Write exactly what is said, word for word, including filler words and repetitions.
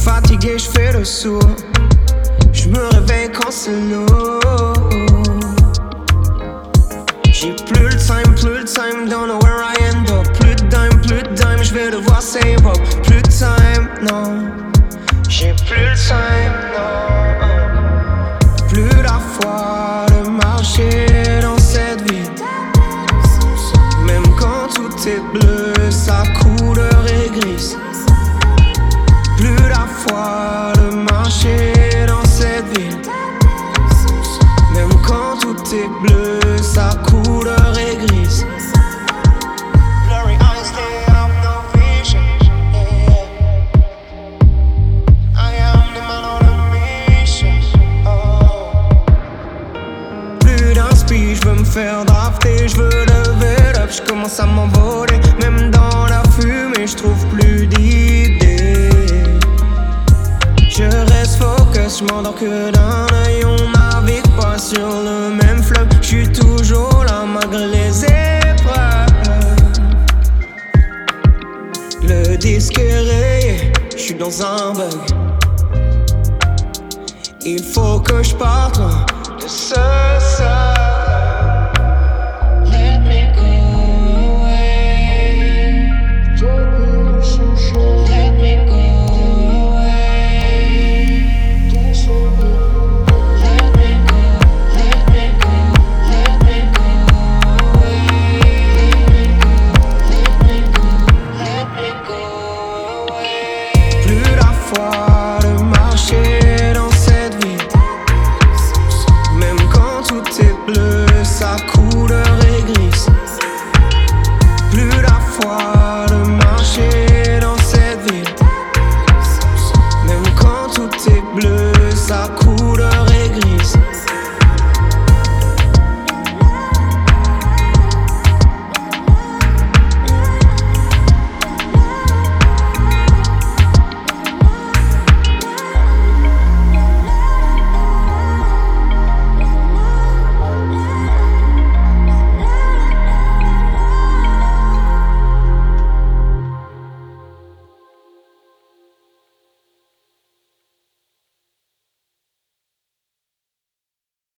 fatigué, je fais le sourd. Je me réveille quand c'est lourd. J'ai plus le time, plus le time, don't know where I end up. Plus de dime, plus de dime, je vais devoir save up. Plus de time, non. J'ai plus le time, non. Plus la foi de marcher dans cette vie. Même quand tout est bleu, sa couleur est grise. Plus la foi de marcher dans cette ville. Même quand tout est bleu, sa couleur est grise. Blurry eyes, they have no vision. Yeah. I am the man on a mission. Oh. Plus d'inspi, j'veux me faire drafter, j'veux lever up, j'commence à m'envoler. Même dans la fumée, j'trouve plus d'idées. Je reste focus, j'm'endors que d'un œil. On navigue pas sur le même fleuve. J'suis toujours là malgré les épreuves. Le disque est rayé, j'suis dans un bug. Il faut que j'parte loin de ce seul. Let me go away. Let me go. Plus la foi